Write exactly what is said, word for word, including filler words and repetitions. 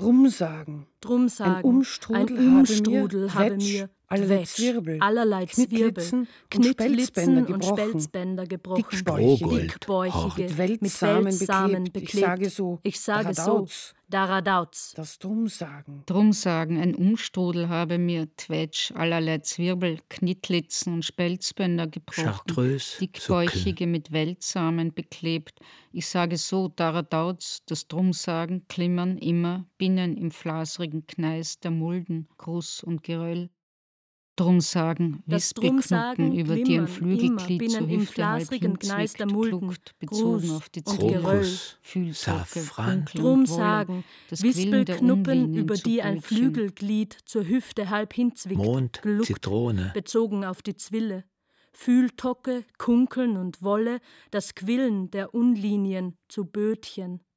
Drum sagen, Drum sagen, ein Umstrudel, ein Umstrudel habe habe mir mir allerlei Quetsch, Zwirbel, allerlei Zwirbel, Knittlitzen und Knitlitzen Spelzbänder und gebrochen, Spelzbänder gebrochen, dickbäuchige, Rohgold, dickbäuchige, mit mit Weltsamen Weltsamen beklebt. beklebt. Ich sage so, Ich sage so, Daradauz, Daradauz. das Drum sagen. Drum sagen, ein Umstrudel habe mir Twetsch, allerlei Zwirbel, Knittlitzen und Spelzbänder gebrochen, Chartreuse, dickbäuchige mit Weltsamen beklebt. Ich sage so, Daradauz, das Drum sagen, klimmern immer binnen im flasrigen Gneis der Mulden, Gruß und Geröll. Drum sagen, Das Drum sagen, Wispelknuppen, über die ein glimmern Flügelglied immer zur binnen im Hüfte halb flasrigen Gneis der Mulden, hinzwickt, bezogen Gruß auf die und Zwille, Geröll. Fühltocke, Safran. Funkeln Drum und Wolle, sagen, das Quillen der Wispelknuppen, Unlinien über zu die ein Brötchen. Flügelglied zur Hüfte halb hinzwickt, Mond, gluckt, Zitrone. bezogen auf die Zwille. Fühltocke, Kunkeln und Wolle, das Quillen der Unlinien zu Bötchen.